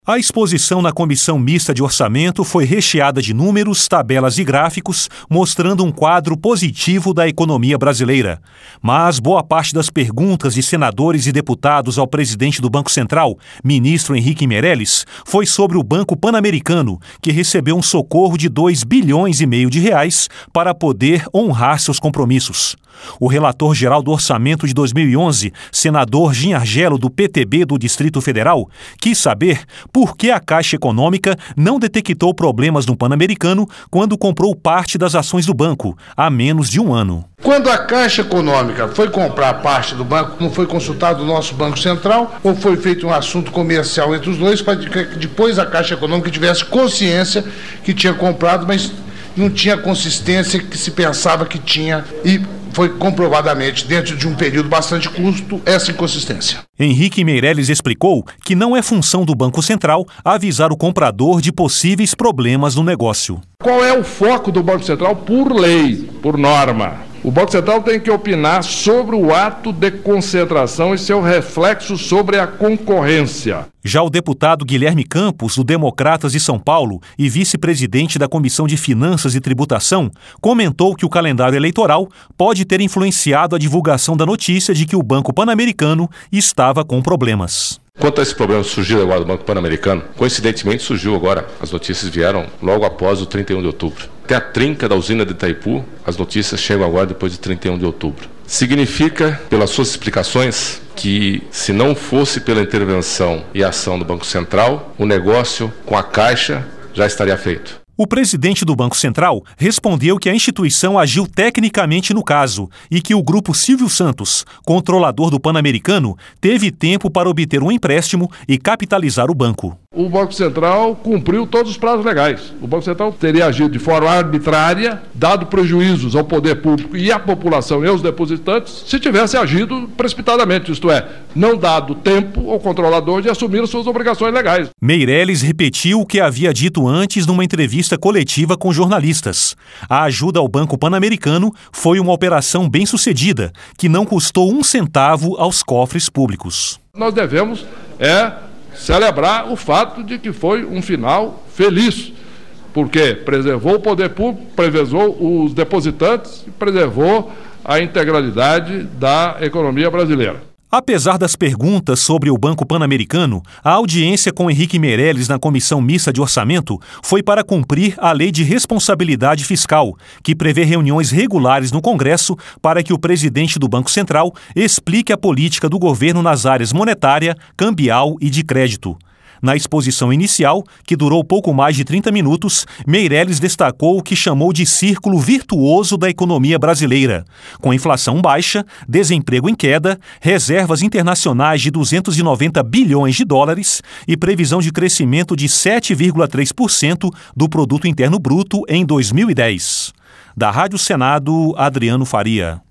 A exposição na Comissão Mista de Orçamento foi recheada de números, tabelas e gráficos, mostrando um quadro positivo da economia brasileira. Mas boa parte das perguntas de senadores e deputados ao presidente do Banco Central, ministro Henrique Meirelles, foi sobre o Banco Pan-Americano, que recebeu um socorro de 2,5 bilhões de reais para poder honrar seus compromissos. O relator-geral do Orçamento de 2011, senador Ginhargello, do PTB do Distrito Federal, quis saber por que a Caixa Econômica não detectou problemas no Pan-Americano quando comprou parte das ações do banco, há menos de um ano. Quando a Caixa Econômica foi comprar parte do banco, não foi consultado o nosso Banco Central, ou foi feito um assunto comercial entre os dois, para que depois a Caixa Econômica tivesse consciência que tinha comprado, mas não tinha a consistência que se pensava que tinha, e foi comprovadamente, dentro de um período bastante curto, essa inconsistência. Henrique Meirelles explicou que não é função do Banco Central avisar o comprador de possíveis problemas no negócio. Qual é o foco do Banco Central por lei, por norma? O Banco Central tem que opinar sobre o ato de concentração e seu reflexo sobre a concorrência. Já o deputado Guilherme Campos, do Democratas de São Paulo e vice-presidente da Comissão de Finanças e Tributação, comentou que o calendário eleitoral pode ter influenciado a divulgação da notícia de que o Banco Pan-Americano estava com problemas. Quanto a esse problema surgido agora do Banco Pan-Americano, coincidentemente surgiu agora, as notícias vieram logo após o 31 de outubro. Até a trinca da usina de Itaipu, as notícias chegam agora depois de 31 de outubro. Significa, pelas suas explicações, que se não fosse pela intervenção e ação do Banco Central, o negócio com a Caixa já estaria feito. O presidente do Banco Central respondeu que a instituição agiu tecnicamente no caso e que o grupo Silvio Santos, controlador do Pan-Americano, teve tempo para obter um empréstimo e capitalizar o banco. O Banco Central cumpriu todos os prazos legais. O Banco Central teria agido de forma arbitrária, dado prejuízos ao poder público e à população e aos depositantes, se tivesse agido precipitadamente, isto é, não dado tempo ao controlador de assumir suas obrigações legais. Meirelles repetiu o que havia dito antes numa entrevista coletiva com jornalistas. A ajuda ao Banco Pan-Americano foi uma operação bem-sucedida, que não custou um centavo aos cofres públicos. Nós devemos celebrar o fato de que foi um final feliz, porque preservou o poder público, preservou os depositantes e preservou a integralidade da economia brasileira. Apesar das perguntas sobre o Banco Pan-Americano, a audiência com Henrique Meirelles na Comissão Mista de Orçamento foi para cumprir a Lei de Responsabilidade Fiscal, que prevê reuniões regulares no Congresso para que o presidente do Banco Central explique a política do governo nas áreas monetária, cambial e de crédito. Na exposição inicial, que durou pouco mais de 30 minutos, Meirelles destacou o que chamou de círculo virtuoso da economia brasileira, com inflação baixa, desemprego em queda, reservas internacionais de 290 bilhões de dólares e previsão de crescimento de 7,3% do Produto Interno Bruto em 2010. Da Rádio Senado, Adriano Faria.